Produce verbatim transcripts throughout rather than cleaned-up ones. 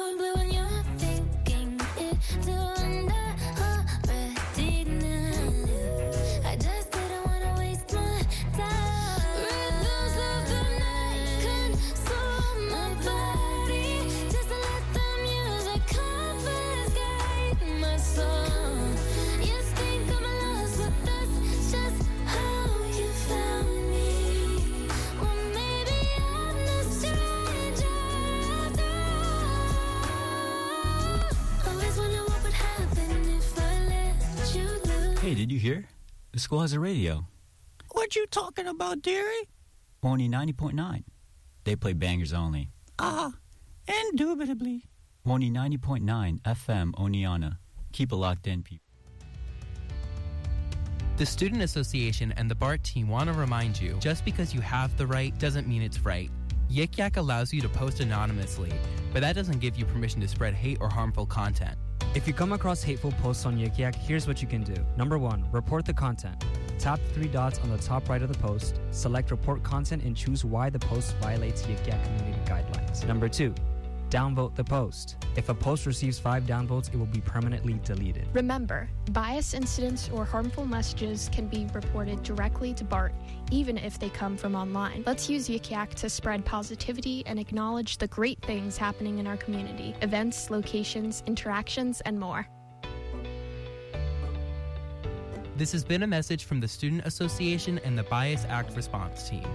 blue when you're thinking it to wonder already now. I just didn't wanna waste my time. Rhythms of the night console my body, just to let the music confiscate my soul. You think I'm lost, but that's just how you found me. Well, maybe I'm the stranger after all. Always wonder what would happen if I let you lose. Hey, did you hear? The school has a radio. What you talking about, dearie? Only ninety point nine. They play bangers only. Ah, indubitably. Only ninety point nine F M Oneonta. Keep it locked in, people. The Student Association and the BART team want to remind you, just because you have the right doesn't mean it's right. Yik Yak allows you to post anonymously, but that doesn't give you permission to spread hate or harmful content. If you come across hateful posts on Yik Yak, here's what you can do. Number one, report the content. Tap the three dots on the top right of the post, select report content, and choose why the post violates Yik Yak community guidelines. Number two, downvote the post. If a post receives five downvotes, it will be permanently deleted. Remember, bias incidents or harmful messages can be reported directly to BART, even if they come from online. Let's use Yik Yak to spread positivity and acknowledge the great things happening in our community, events, locations, interactions, and more. This has been a message from the Student Association and the Bias Act Response Team.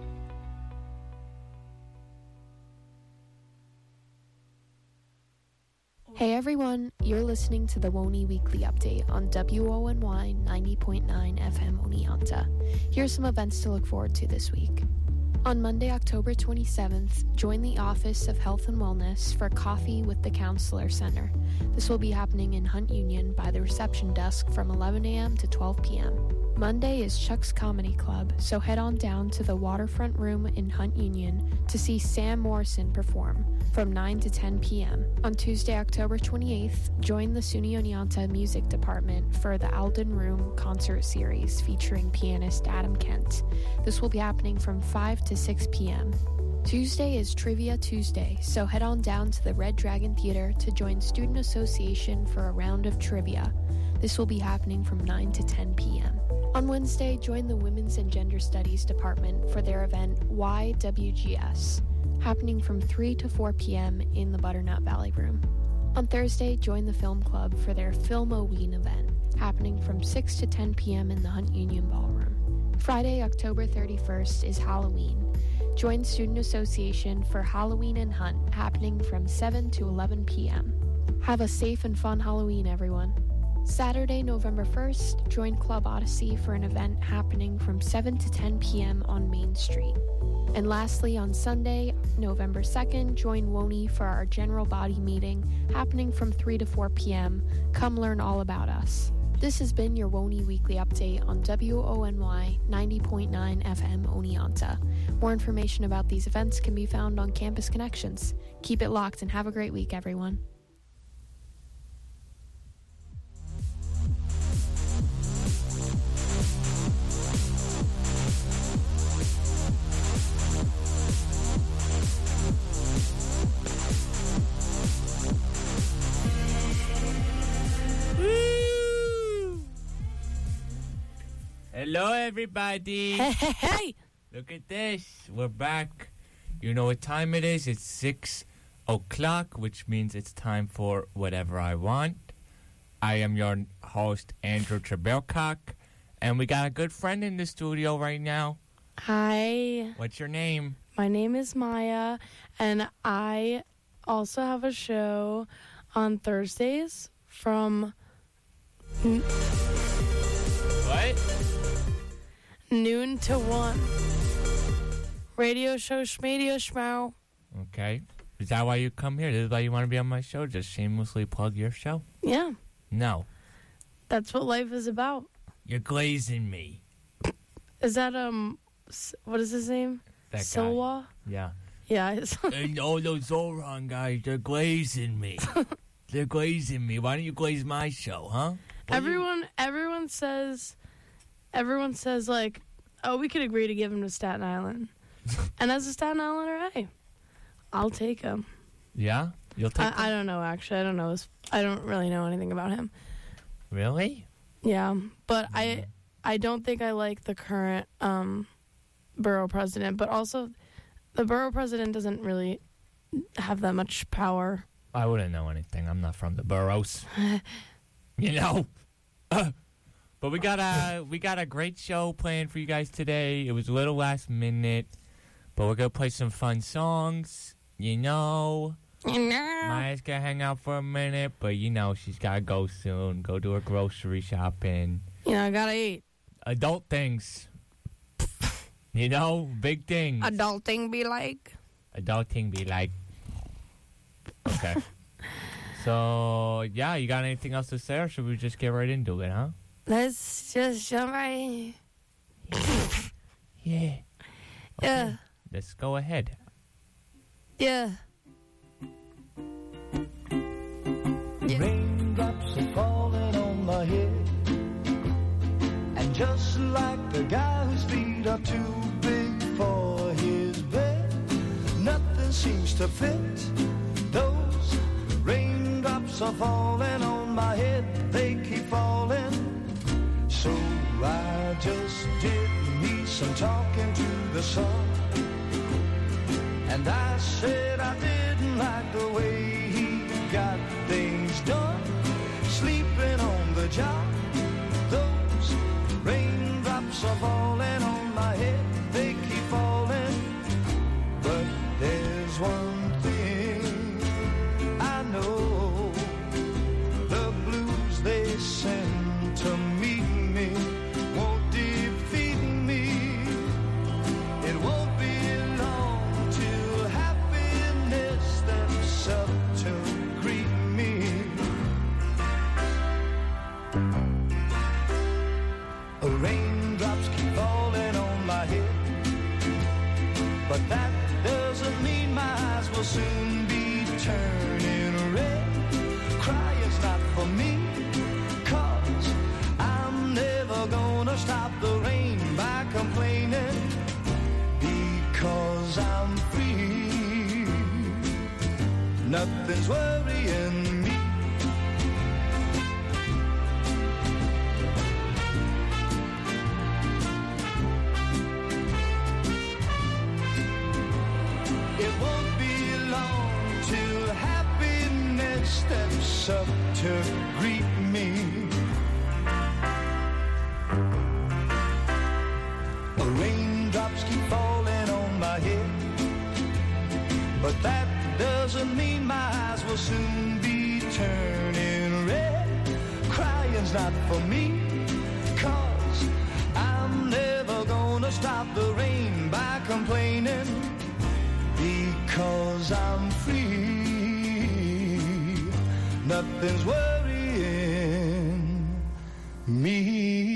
Hey everyone, you're listening to the WONY Weekly Update on W O N Y ninety point nine F M Oneonta. Here's some events to look forward to this week. On Monday, October twenty-seventh, join the Office of Health and Wellness for Coffee with the Counselor Center. This will be happening in Hunt Union by the reception desk from eleven a.m. to twelve p.m. Monday is Chuck's Comedy Club, so head on down to the Waterfront Room in Hunt Union to see Sam Morrison perform from nine to ten p.m. On Tuesday, October twenty-eighth, join the SUNY Oneonta Music Department for the Alden Room Concert Series featuring pianist Adam Kent. This will be happening from five to six p.m. Tuesday is Trivia Tuesday, so head on down to the Red Dragon Theater to join Student Association for a round of trivia. This will be happening from nine to ten p.m. On Wednesday, join the Women's and Gender Studies Department for their event Y W G S, happening from three to four p.m. in the Butternut Valley Room. On Thursday, join the Film Club for their Filmoween event, happening from six to ten p.m. in the Hunt Union Ballroom. Friday, October thirty-first is Halloween. Join Student Association for Halloween and Hunt, happening from seven to eleven p.m. Have a safe and fun Halloween, everyone. Saturday, November first, join Club Odyssey for an event happening from seven to ten p.m. on Main Street. And lastly, on Sunday, November second, join WONY for our general body meeting happening from three to four p.m. Come learn all about us. This has been your WONY Weekly Update on W O N Y ninety point nine F M Oneonta. More information about these events can be found on Campus Connections. Keep it locked and have a great week, everyone. Hello, everybody. Hey, hey, hey. Look at this. We're back. You know what time it is? It's six o'clock, which means it's time for Whatever I Want. I am your host, Andrew Trebelcock, and we got a good friend in the studio right now. Hi. What's your name? My name is Maya, and I also have a show on Thursdays from... N- what? Noon to one. Radio show Schmadio Schmau. Okay. Is that why you come here? This is why you want to be on my show? Just shamelessly plug your show? Yeah. No. That's what life is about. You're glazing me. Is that, um, what is his name? That Silwa? guy. Yeah. Yeah. And all those Zoran guys, they're glazing me. They're glazing me. Why don't you glaze my show, huh? What everyone, you... everyone says... Everyone says, like, oh, we could agree to give him to Staten Island. And as a Staten Islander, hey, I'll take him. Yeah? You'll take I, I don't know, actually. I don't know. His, I don't really know anything about him. Really? Yeah, but I I don't think I like the current um, borough president. But also, the borough president doesn't really have that much power. I wouldn't know anything. I'm not from the boroughs. You know? But we got a we got a great show planned for you guys today. It was a little last minute, but we're gonna play some fun songs. You know, You know. Maya's gonna hang out for a minute, but you know she's gotta go soon. Go do her grocery shopping. You know, I gotta eat. Adult things. You know, big things. Adulting be like. Adulting be like. Okay. So yeah, you got anything else to say, or should we just get right into it, huh? Let's just jump right. Yeah. Yeah. Let's go ahead. Yeah. Yeah. Raindrops are falling on my head, and just like the guy whose feet are too big for his bed, nothing seems to fit. Those raindrops are falling on my head, they keep falling. So I just did me some talking to the sun, and I said I didn't like the way he got things done, sleeping on the job. Those raindrops are falling on my head, they keep falling. But there's one thing I know, the blues they send to meet me won't defeat me. It won't be long till happiness steps up to greet me. Raindrops keep falling on my head, but that doesn't mean my eyes will soon be turning red. Crying's not for me, 'cause I'm never gonna stop the rain by complaining, because I'm free. Nothing's worrying me. It won't be long till happiness steps up to greet me. Raindrops keep falling on my head, but that doesn't mean my eyes will soon be turning red. Crying's not for me, 'cause I'm never gonna stop the rain by complaining, because I'm free. Nothing's worrying me.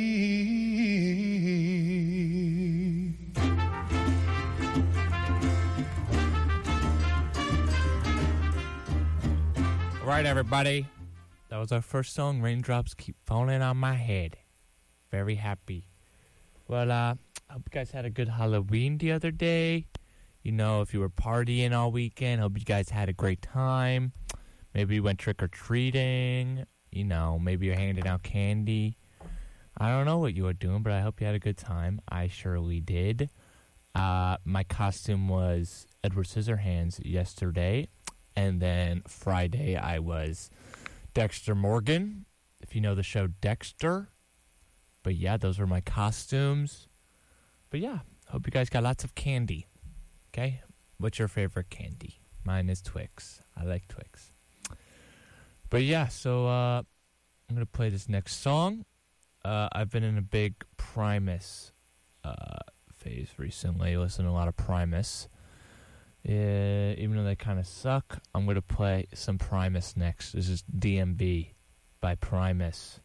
All right, everybody. That was our first song, Raindrops Keep Falling on My Head. Very happy. Well, uh, I hope you guys had a good Halloween the other day. You know, if you were partying all weekend, hope you guys had a great time. Maybe you went trick-or-treating. You know, maybe you're handing out candy. I don't know what you were doing, but I hope you had a good time. I surely did. Uh, my costume was Edward Scissorhands yesterday. And then Friday, I was Dexter Morgan, if you know the show Dexter. But yeah, those were my costumes. But yeah, hope you guys got lots of candy. Okay? What's your favorite candy? Mine is Twix. I like Twix. But yeah, so uh, I'm going to play this next song. Uh, I've been in a big Primus uh, phase recently. I listen to a lot of Primus. Uh, even though they kind of suck, I'm going to play some Primus next. This is D M B by Primus.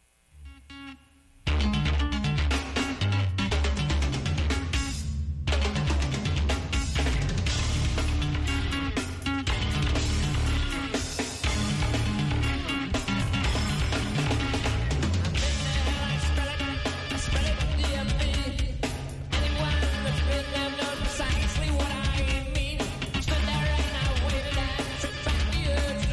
Precisely what I mean. Stood there and I waited and tried to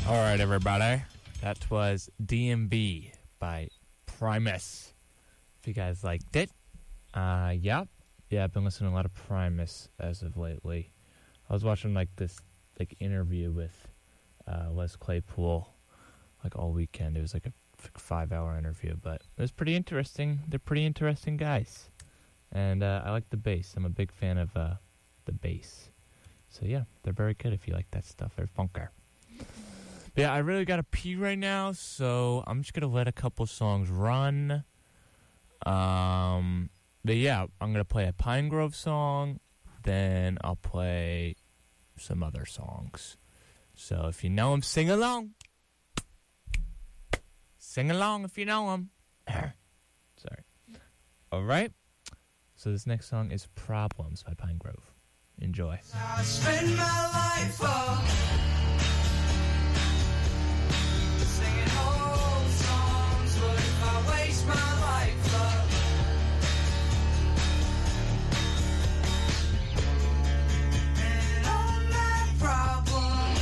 All right, everybody. That was D M B by Primus. If you guys liked it, uh, yeah. Yeah, I've been listening to a lot of Primus as of lately. I was watching, like, this, like, interview with uh, Les Claypool, like, all weekend. It was, like, a five-hour interview, but it was pretty interesting. They're pretty interesting guys. And uh, I like the bass. I'm a big fan of uh, the bass. So, yeah, they're very good if you like that stuff. They're funker. But yeah, I really got to pee right now, so I'm just going to let a couple songs run. Um, but yeah, I'm going to play a Pine Grove song, then I'll play some other songs. So if you know them, sing along. Sing along if you know them. Sorry. All right. So this next song is Problems by Pine Grove. Enjoy. I spend my life up singing old songs, but if I waste my life up, and all my problems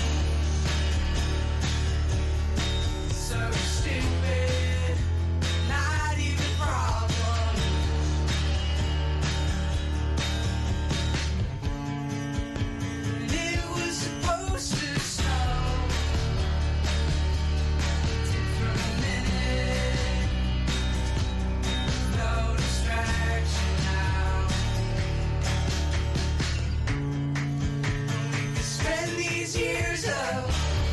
so stupid, not even problems. And it was supposed to snow. For a minute, no distraction now. We could spend these years up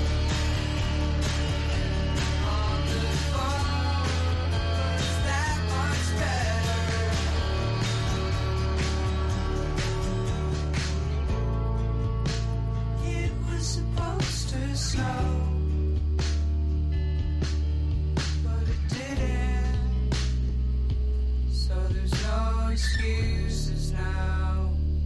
on the phone. It's that much better. It was supposed to snow, but it didn't. So there's no excuses now.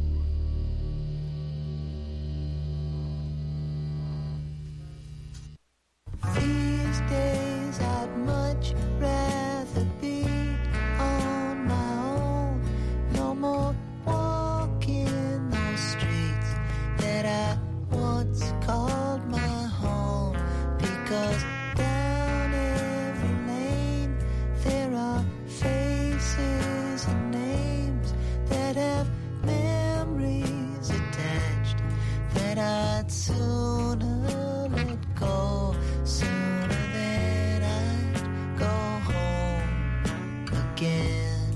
These days I'd much rather be on my own. No more walking those streets that I once called my home. Because down every lane there are faces and names that have memories attached that I'd sooner let go, sooner than I'd go home again.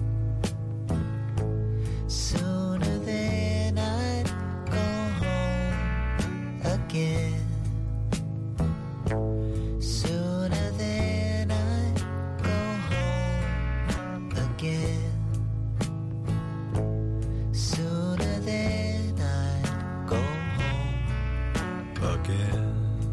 Sooner than I'd go home again. Sooner than I'd go home again. Sooner than I'd go home again.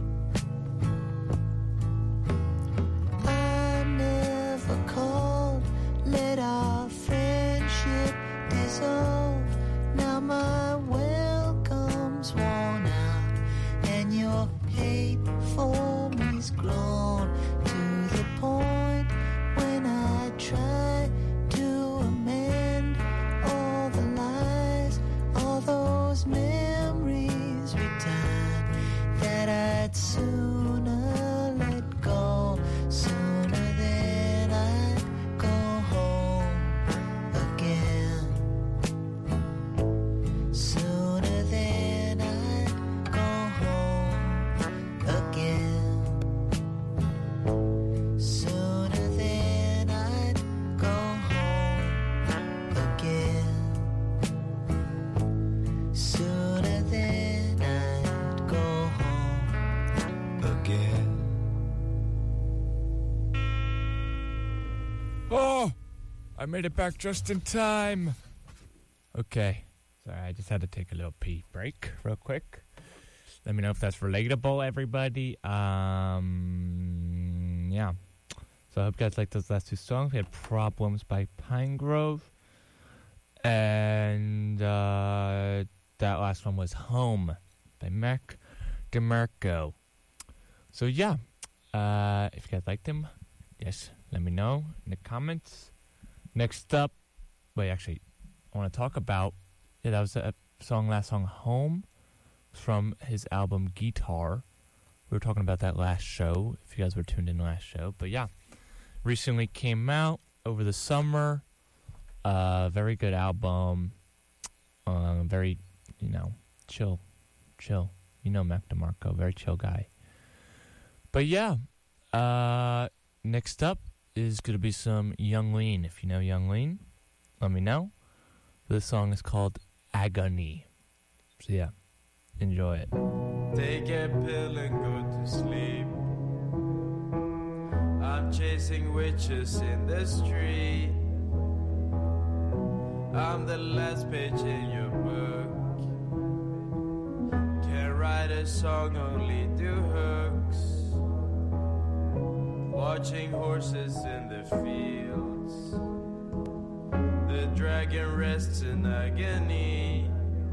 I never called, let our friendship dissolve. Now my welcome's worn out, and your hate for me's grown to the point when I try to amend all the lies, all those memories return that I'd sooner let go, sooner than I'd go home again. Sooner than I'd go home again. Sooner than I'd go home again. Sooner than I'd go home again. Oh, I made it back just in time. Okay. Sorry, I just had to take a little pee break real quick. Let me know if that's relatable, everybody. Um, yeah. So I hope you guys liked those last two songs. We had Problems by Pine Grove. And uh, that last one was Home by Mac DeMarco. So yeah. Uh, if you guys liked them, yes, let me know in the comments. Next up, wait, actually, I want to talk about, yeah, that was a song, last song, Home, from his album Guitar. We were talking about that last show, if you guys were tuned in last show. But yeah, recently came out over the summer. Uh, very good album. Uh, very, you know, chill. Chill. You know Mac DeMarco, very chill guy. But yeah, uh, next up is going to be some Young Lean. If you know Young Lean, let me know. This song is called Agony. So yeah, enjoy it. Take a pill and go to sleep. I'm chasing witches in the street. I'm the last page in your book. Can't write a song, only do hooks. Watching horses in the fields. The dragon rests in agony.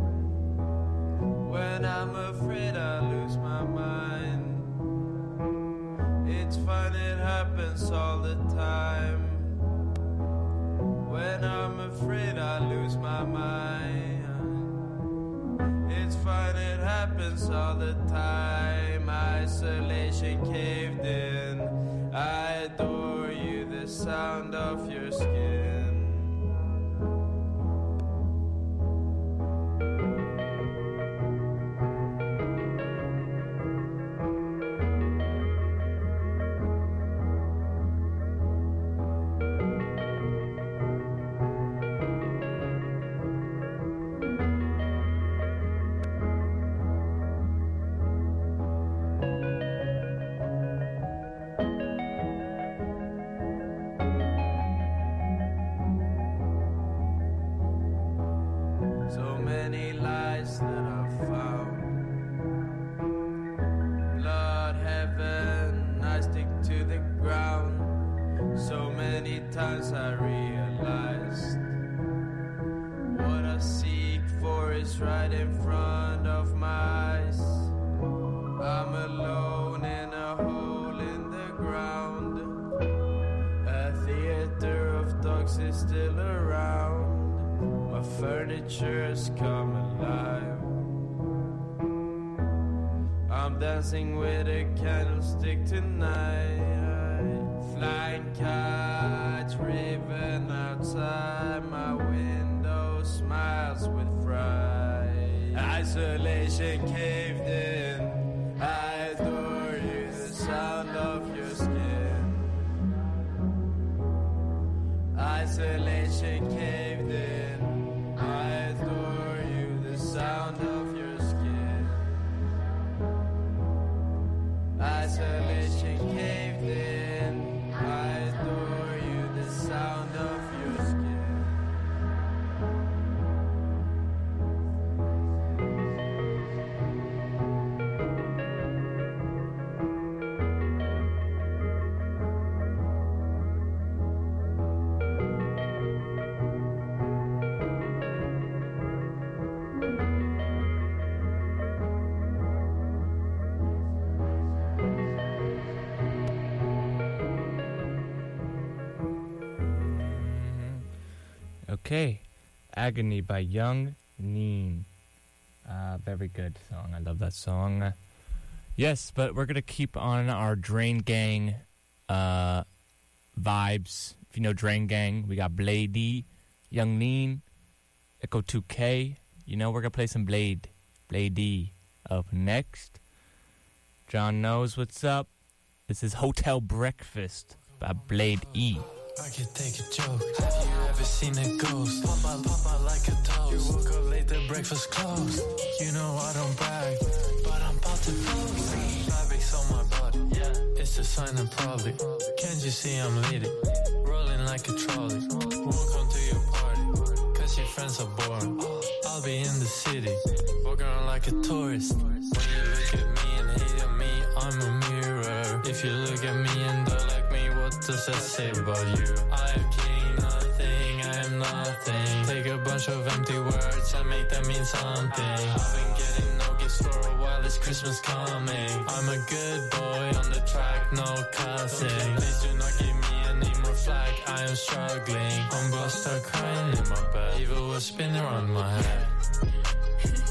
When I'm afraid I lose my mind. It's fun, it happens all the time. When I'm afraid I lose my mind. It's fun, it happens all the time. Isolation caved in. I adore you, the sound of your skin. Furniture's come alive. I'm dancing with a candlestick tonight. Flying kites, raven outside my window, smiles with fright. Isolation caved in. I adore you, the sound of your skin. Isolation caved in. I adore you, the sound of your skin. Isolation caved in. I adore you, the sound of your skin. Okay, Agony by Young Lean. Uh, very good song. I love that song. Yes, but we're going to keep on our Drain Gang uh, vibes. If you know Drain Gang, we got Blade, Young Lean, Echo two K. You know, we're going to play some Blade. Blade up next. John knows what's up. This is Hotel Breakfast by Blade E. I could take a joke. Have you ever seen a ghost? Pop out, pop out like a toast. You woke up late, the breakfast closed. You know I don't brag, but I'm about to post. Fabrics on my body, yeah. It's a sign of probably. Can't you see I'm leading? Rolling like a trolley. Won't come to your party, cause your friends are boring. I'll be in the city, walking around like a tourist. When you look at me and hate on me, I'm a mirror. If you look at me and don't like me, what does that say about you? I am king, nothing, I am nothing. Take a bunch of empty words and make them mean something. I've been getting no gifts for a while, it's Christmas coming. I'm a good boy on the track, no cussing. Please do not give me any more flack, I am struggling. I'm gonna start crying in my bed. Evil will spin around my head. I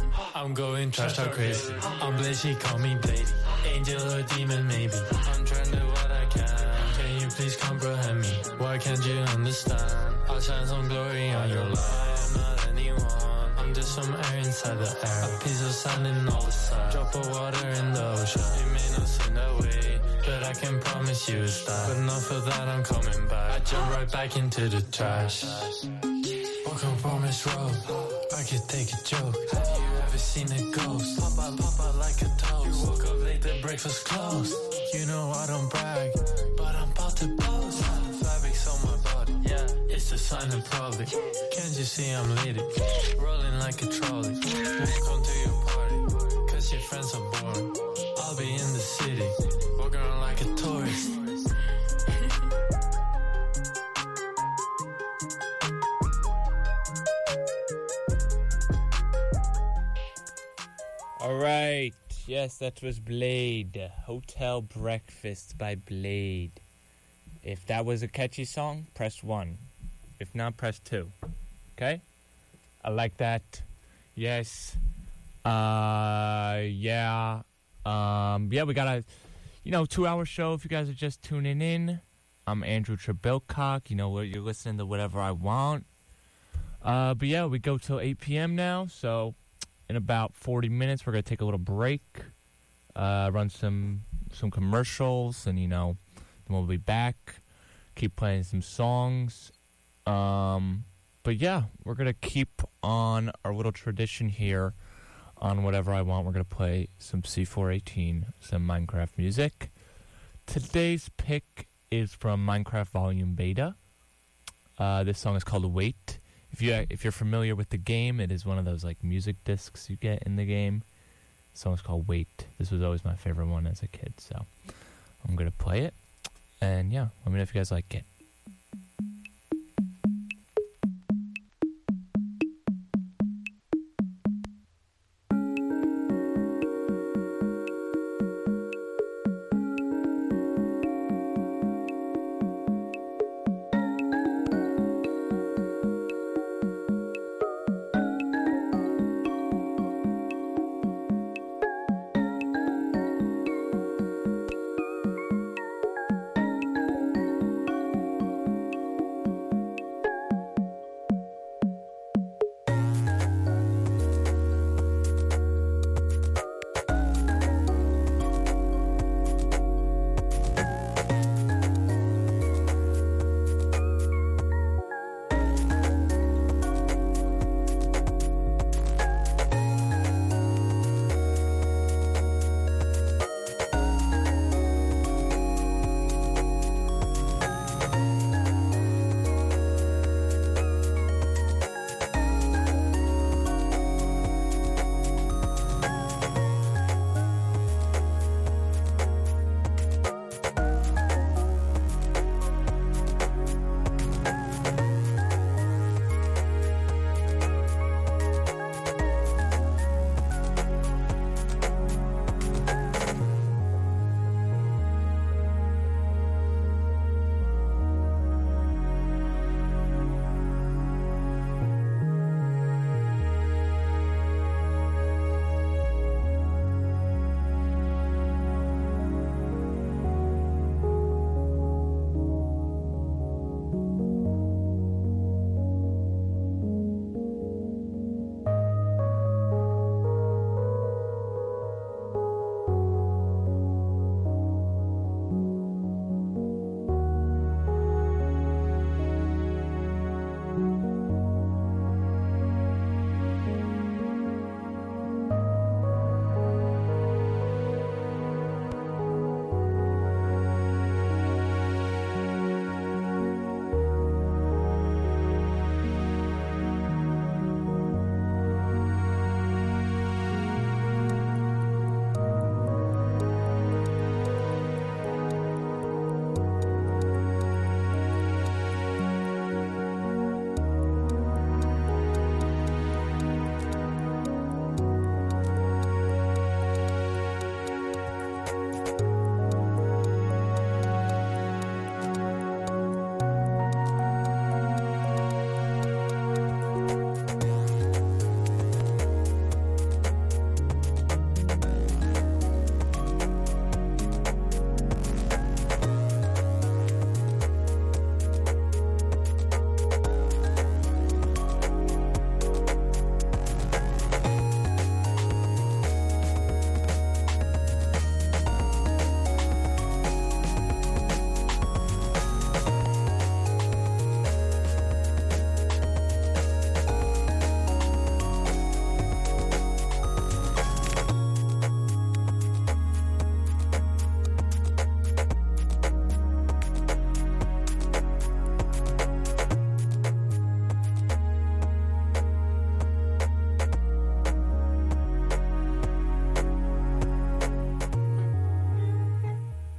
I'm going trash talk crazy. I'm Blade, she call me Blady. Angel or demon, maybe. I'm trying to do what I can. Can you please comprehend me? Why can't you understand? I'll shine some glory on your life. I am not anyone. I'm just some air inside the air. A piece of sand in all the sand. Drop of water in the ocean. It may not seem that way, but I can promise you it's that. But not for that, I'm coming back. I jump right back into the trash. Walk on Promise Road. I could take a joke. Have you ever seen a ghost? Pop out, pop out like a toast. You woke up late, the breakfast closed. You know I don't brag, but I'm about to boast. Fabrics on my body, yeah, it's a sign of probably. Can't you see I'm lady? Rolling like a trolley. Welcome to your party, cause your friends are boring. I'll be in the city, walking around like a tourist. All right. Yes, that was Blade. Hotel Breakfast by Blade. If that was a catchy song, press one. If not, press two. Okay? I like that. Yes. Uh, yeah. Um, yeah, we got a, you know, two-hour show if you guys are just tuning in. I'm Andrew Trebilcock. You know, you're listening to Whatever I Want. Uh, but yeah, we go till eight p.m. now, so in about forty minutes, we're going to take a little break, uh, run some some commercials, and, you know, then we'll be back, keep playing some songs. Um, but, yeah, we're going to keep on our little tradition here on Whatever I Want. We're going to play some C four eighteen, some Minecraft music. Today's pick is from Minecraft Volume Beta. Uh, this song is called Wait. If you if you're familiar with the game, it is one of those like music discs you get in the game. The song's called Wait. This was always my favorite one as a kid, so I'm gonna play it. And yeah, let me know if you guys like it.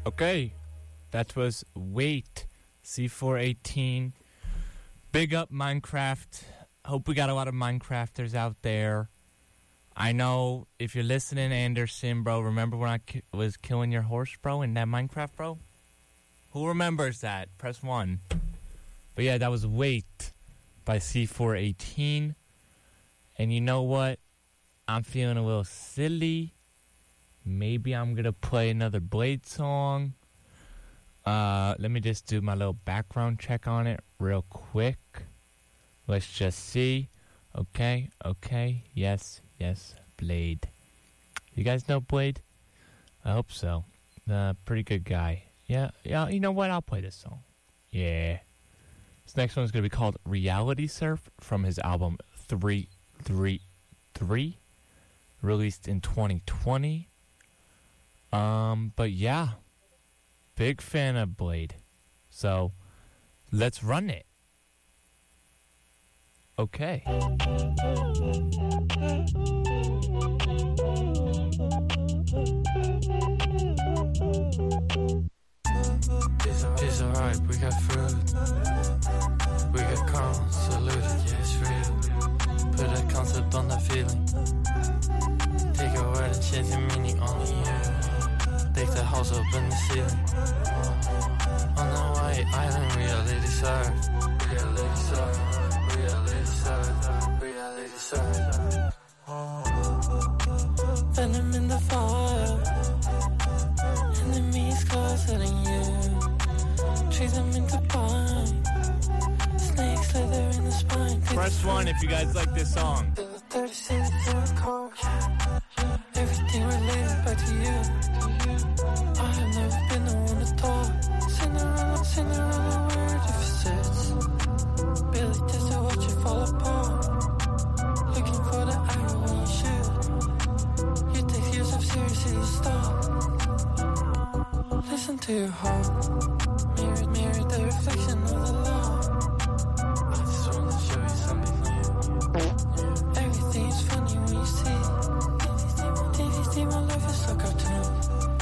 Okay, that was Wait, C four eighteen. Big up Minecraft. Hope we got a lot of Minecrafters out there. I know if you're listening, Anderson, bro, remember when I ki- was killing your horse, bro, in that Minecraft, bro? Who remembers that? Press one. But yeah, that was Wait by C four eighteen. And you know what? I'm feeling a little silly. Maybe I'm going to play another Blade song. Uh, let me just do my little background check on it real quick. Let's just see. Okay, okay, yes, yes, Blade. You guys know Blade? I hope so. Uh, pretty good guy. Yeah, yeah. You know what? I'll play this song. Yeah. This next one is going to be called Reality Surf from his album three three three, released in twenty twenty. Um, but yeah, big fan of Blade. So, let's run it. Okay. It's, it's alright, we got fruit. We got convoluted, yeah, it's real. Put a concept on that feeling. Take a word and change the meaning only you. Take the house up in the ceiling. On the white island, reality served. Reality served. Reality served. Reality served. Venom in the fire. Enemies closer than you. Treat them into pine. Snakes slither in the spine. Press one if you guys like this song. thirty-six in car. Everything related back to you. I have never been the one to talk. Cinderella, Cinderella, where if it sits. Billy just to watch it fall apart. Looking for the arrow when you shoot. You take yourself seriously, you stop. Listen to your heart. Mirror, mirror, the reflection of the law. I just wanna show you something new. Everything is funny when you see. T V, see my life is a cartoon.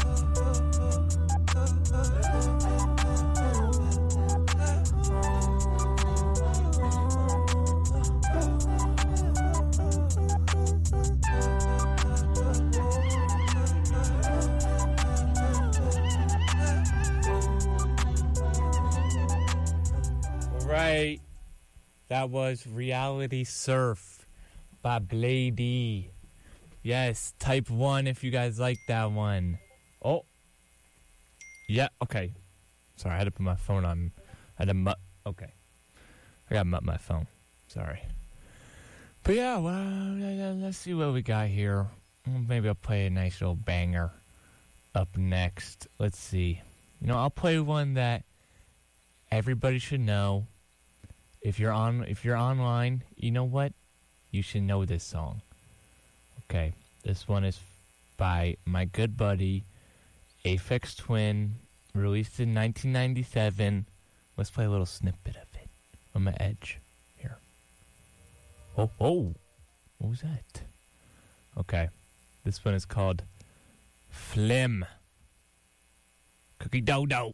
Right. That was Reality Surf by Bladey. Yes, type one if you guys like that one. Oh. Yeah, okay. Sorry, I had to put my phone on. I had to mut. Okay. I got to mut my phone. Sorry. But yeah, well, let's see what we got here. Maybe I'll play a nice little banger up next. Let's see. You know, I'll play one that everybody should know. If you're on, if you're online, you know what? You should know this song. Okay, this one is by my good buddy, Aphex Twin, released in nineteen ninety-seven. Let's play a little snippet of it on my edge here. Oh, oh, what was that? Okay, this one is called Phlegm. Cookie dough dough.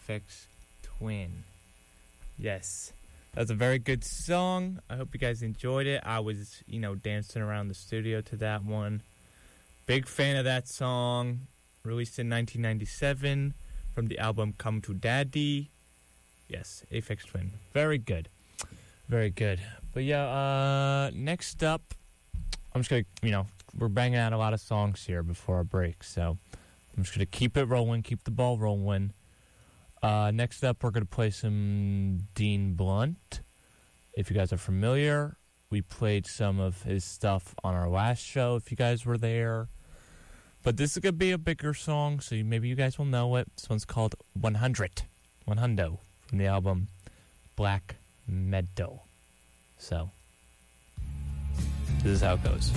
Aphex Twin. Yes. That's a very good song. I hope you guys enjoyed it. I was, you know, dancing around the studio to that one. Big fan of that song. Released in nineteen ninety-seven from the album Come to Daddy. Yes, Aphex Twin. Very good. Very good. But yeah, uh, next up, I'm just going to, you know, we're banging out a lot of songs here before our break. So I'm just going to keep it rolling, keep the ball rolling. Uh, next up, we're going to play some Dean Blunt. If you guys are familiar, we played some of his stuff on our last show, if you guys were there. But this is going to be a bigger song, so maybe you guys will know it. This one's called one hundred. one hundred from the album Black Meadow. So, this is how it goes.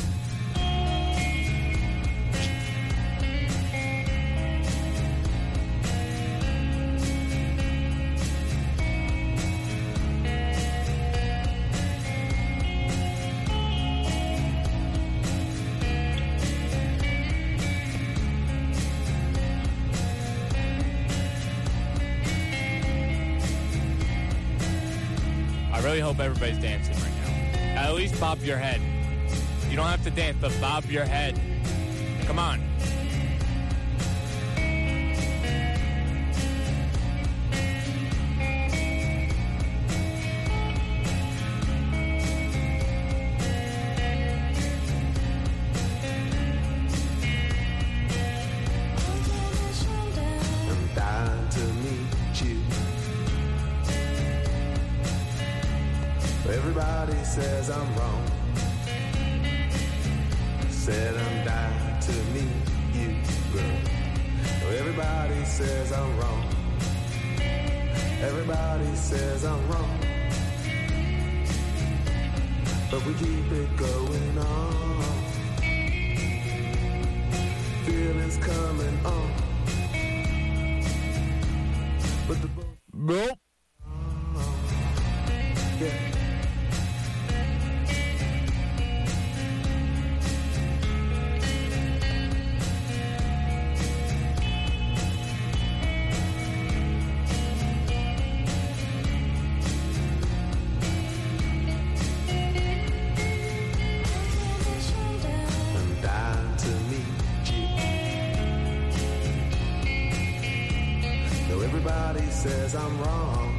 I really hope everybody's dancing right now. At least bob your head. You don't have to dance, but bob your head. Come on. I'm dying to meet you. Everybody says I'm wrong. Said I'm dying to meet you, girl. Everybody says I'm wrong. Everybody says I'm wrong. But we keep it going on. Feelings coming on. But the nope. Yeah. Everybody says I'm wrong.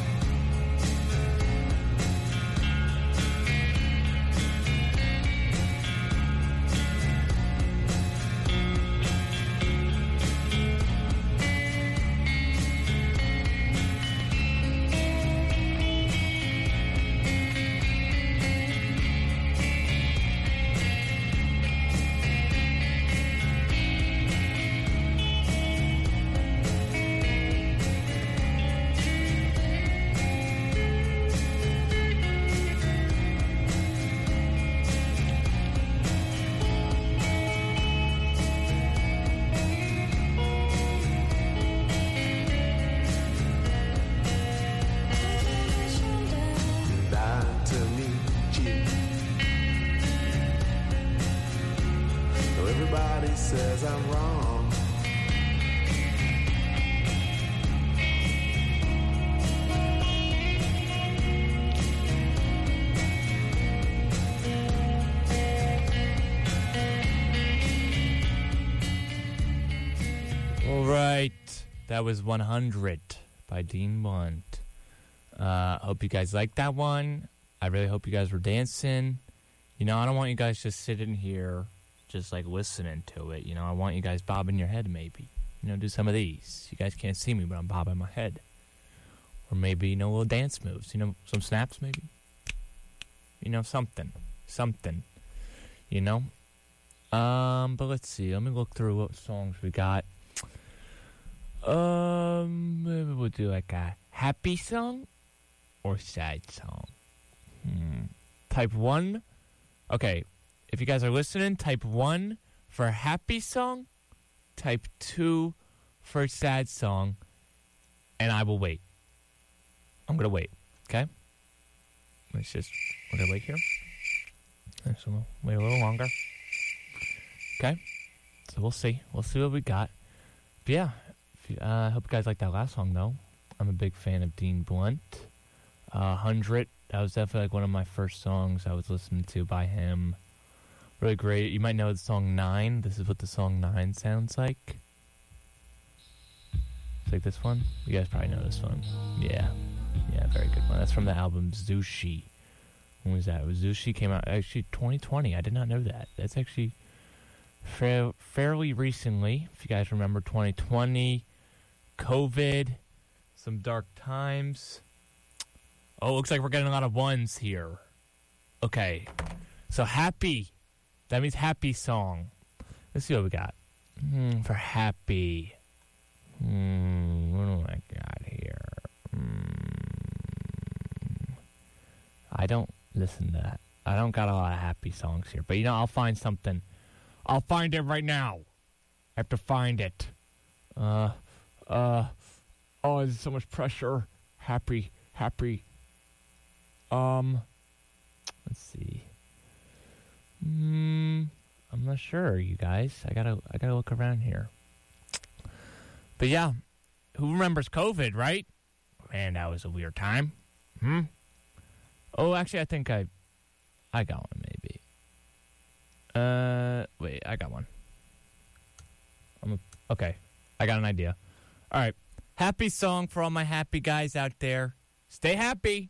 Everybody says I'm wrong. All right, that was one hundred by Dean Blunt. Uh, hope you guys liked that one. I really hope you guys were dancing. You know, I don't want you guys just sitting here just like listening to it. You know, I want you guys bobbing your head maybe. You know, do some of these. You guys can't see me, but I'm bobbing my head. Or maybe, you know, little dance moves. You know, some snaps maybe. You know, something. Something. You know? Um, but let's see. Let me look through what songs we got. Um, maybe we'll do like a happy song or sad song. Hmm. Type one. Okay. If you guys are listening, type one for a happy song. Type two for a sad song. And I will wait. I'm going to wait. Okay? Let's just, we're going to wait here. Let's wait a little longer. Okay? So we'll see. We'll see what we got. But yeah. I uh, hope you guys like that last song, though. I'm a big fan of Dean Blunt. Uh, one hundred, that was definitely like one of my first songs I was listening to by him. Really great. You might know the song Nine. This is what the song Nine sounds like. It's like this one. You guys probably know this one. Yeah. Yeah, very good one. That's from the album Zushi. When was that? It was Zushi came out actually twenty twenty. I did not know that. That's actually fa- fairly recently. If you guys remember twenty twenty, COVID, some dark times. Oh, looks like we're getting a lot of ones here. Okay. So happy. That means happy song. Let's see what we got. Hmm, for happy. Hmm, what do I got here? Hmm. I don't listen to that. I don't got a lot of happy songs here. But, you know, I'll find something. I'll find it right now. I have to find it. Uh, uh, oh, there's so much pressure. Happy, happy. Um, let's see. Hmm, I'm not sure, you guys. I gotta, I gotta look around here. But yeah, who remembers COVID, right? Man, that was a weird time. Hmm. Oh, actually, I think I, I got one maybe. Uh, wait, I got one. I'm a, okay, I got an idea. All right, happy song for all my happy guys out there. Stay happy.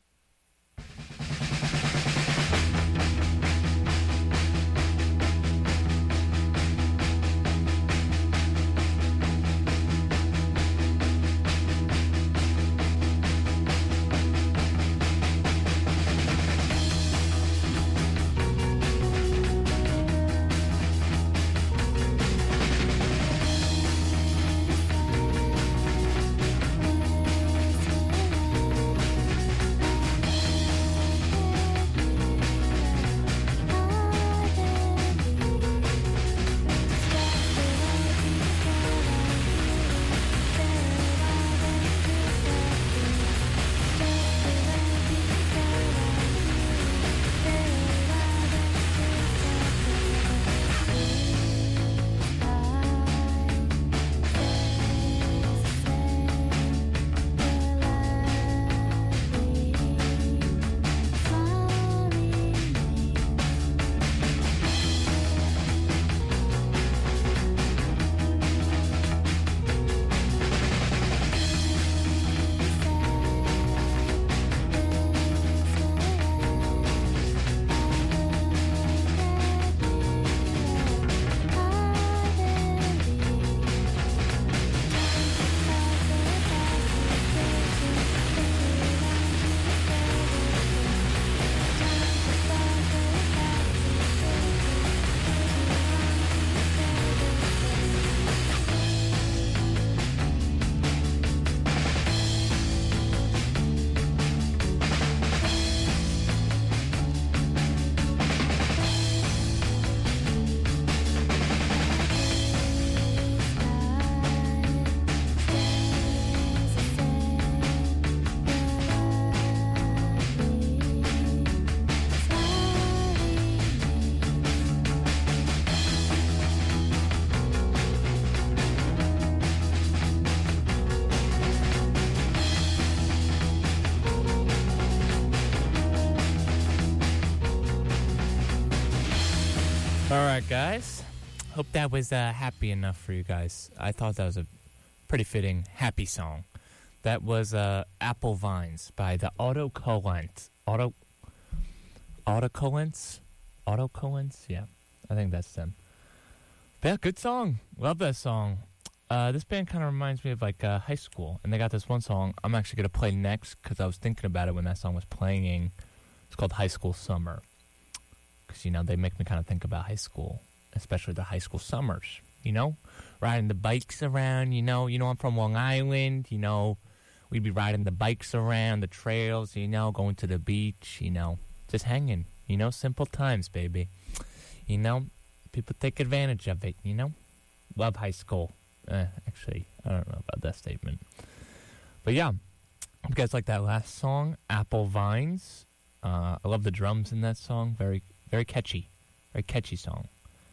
All right, guys. Hope that was uh, happy enough for you guys. I thought that was a pretty fitting happy song. That was uh, Apple Vines by the Autocollants. Auto... Autocollants? Autocollants? Yeah, I think that's them. But yeah, good song. Love that song. Uh, this band kind of reminds me of like uh, high school. And they got this one song I'm actually going to play next because I was thinking about it when that song was playing. It's called High School Summer. Because, you know, they make me kind of think about high school, especially the high school summers, you know? Riding the bikes around, you know? You know, I'm from Long Island, you know? We'd be riding the bikes around the trails, you know? Going to the beach, you know? Just hanging, you know? Simple times, baby. You know? People take advantage of it, you know? Love high school. Eh, actually, I don't know about that statement. But yeah, you guys like that last song, Apple Vines? Uh, I love the drums in that song. Very, very catchy. Very catchy song.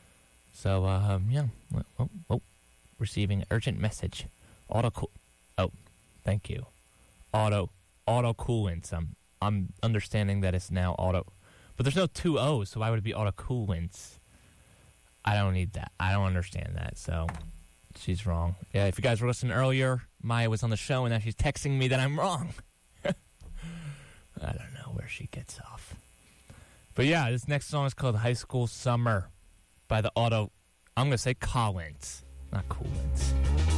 So, um, yeah. Oh, oh, receiving urgent message. Autoco- oh, thank you. auto auto coolants. I'm I'm understanding that it's now auto, but there's no two O's, so why would it be auto coolants? I don't need that. I don't understand that. So she's wrong. Yeah, if you guys were listening earlier, Maya was on the show, and now she's texting me that I'm wrong. I don't know where she gets off. But yeah, this next song is called High School Summer by the Auto, I'm going to say Collins, not Coolants.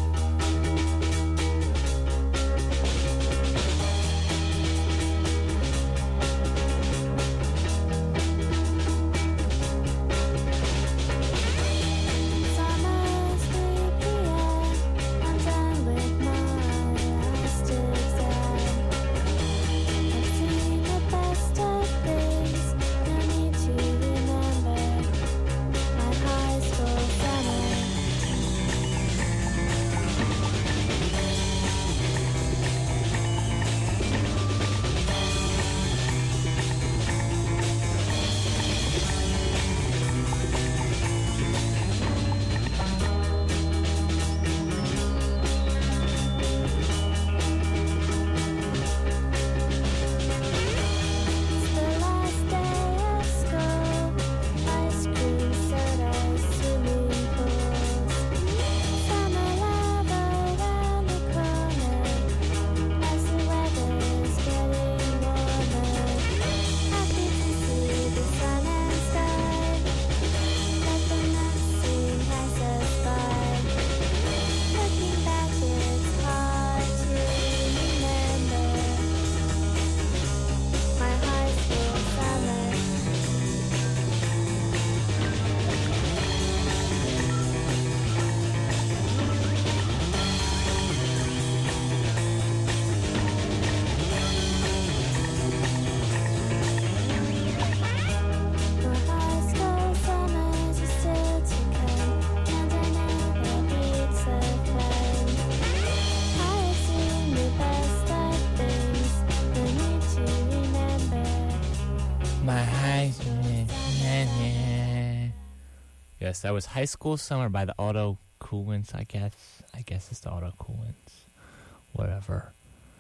Yes, that was High School Summer by the Auto Coolants, I guess. I guess it's the Auto Coolants. Whatever.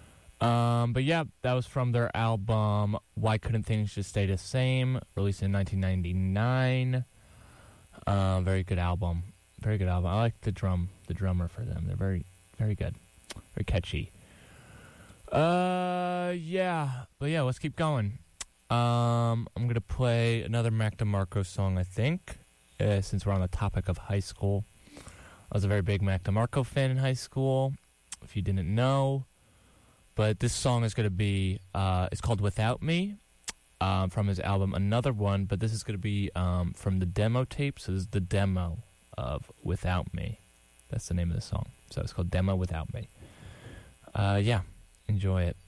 Um, but yeah, that was from their album Why Couldn't Things Just Stay the Same, released in nineteen ninety-nine. Uh, very good album. Very good album. I like the drum, the drummer for them. They're very, very good. Very catchy. Uh, yeah. But yeah, let's keep going. Um, I'm going to play another Mac DeMarco song, I think. Uh, since we're on the topic of high school. I was a very big Mac DeMarco fan in high school, if you didn't know. But this song is going to be, uh, it's called Without Me, um, from his album Another One, but this is going to be um, from the demo tape, so this is the demo of Without Me. That's the name of the song. So it's called Demo Without Me. Uh, yeah, enjoy it.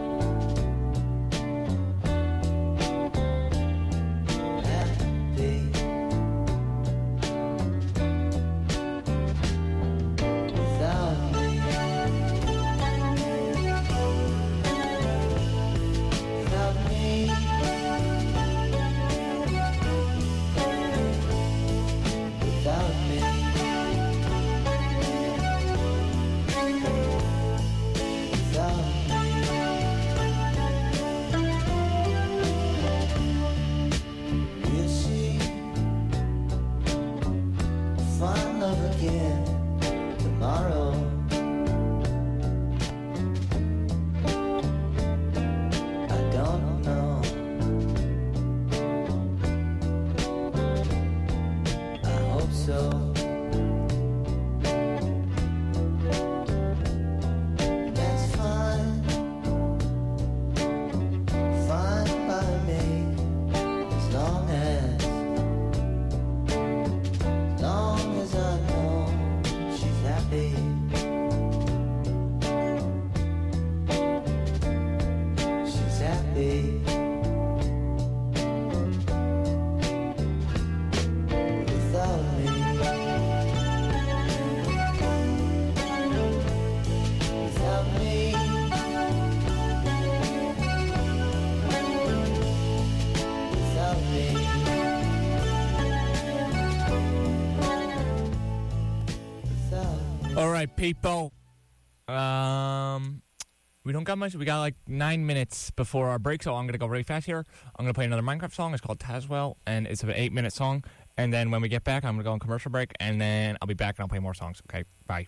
Happy. All right, people. Um, we don't got much. We got like nine minutes before our break, so I'm gonna go really fast here. I'm gonna play another Minecraft song. It's called Tazwell, and it's an eight-minute song. And then when we get back, I'm gonna go on commercial break, and then I'll be back and I'll play more songs. Okay, bye.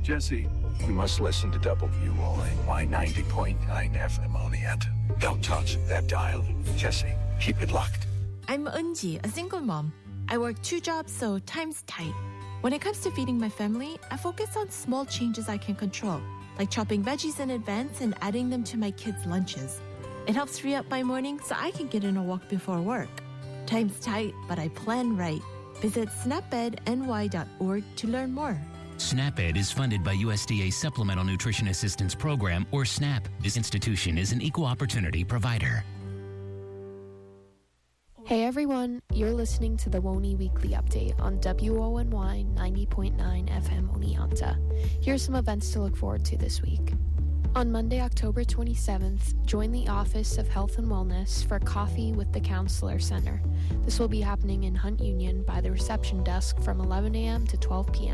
Jesse, you must listen to W O N Y ninety point nine F M Oneonta. Don't touch that dial. Jesse, keep it locked. I'm Eunji, a single mom. I work two jobs, so time's tight. When it comes to feeding my family, I focus on small changes I can control, like chopping veggies in advance and adding them to my kids' lunches. It helps free up my morning so I can get in a walk before work. Time's tight, but I plan right. Visit snap ed N Y dot org to learn more. SNAP-Ed is funded by U S D A Supplemental Nutrition Assistance Program, or SNAP. This institution is an equal opportunity provider. Hey everyone, you're listening to the Woney Weekly Update on W O N Y ninety point nine F M Oneonta. Here's some events to look forward to this week. On Monday, October twenty-seventh, join the Office of Health and Wellness for Coffee with the Counselor Center. This will be happening in Hunt Union by the reception desk from eleven a.m. to twelve p.m.